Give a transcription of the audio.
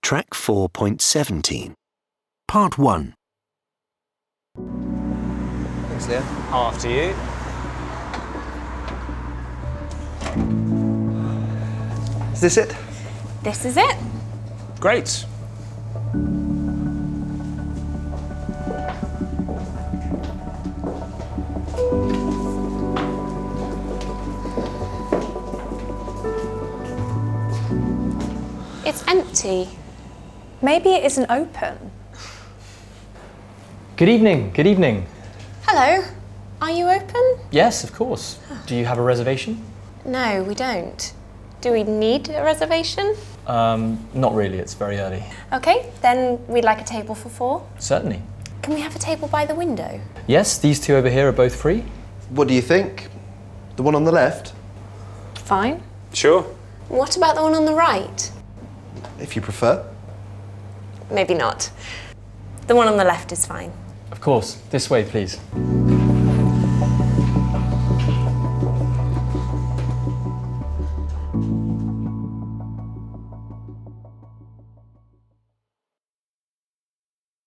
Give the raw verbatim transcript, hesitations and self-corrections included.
Track four point seventeen. Part one. Thanks, Leah. After you. Is this it? This is it. Great. It's empty. Maybe it isn't open. Good evening, good evening. Hello. Are you open? Yes, of course. Do you have a reservation? No, we don't. Do we need a reservation? Um, not really, it's very early. Okay, then we'd like a table for four. Certainly. Can we have a table by the window? Yes, these two over here are both free. What do you think? The one on the left? Fine. Sure. What about the one on the right? If you prefer. Maybe not. The one on the left is fine. Of course, this way, please.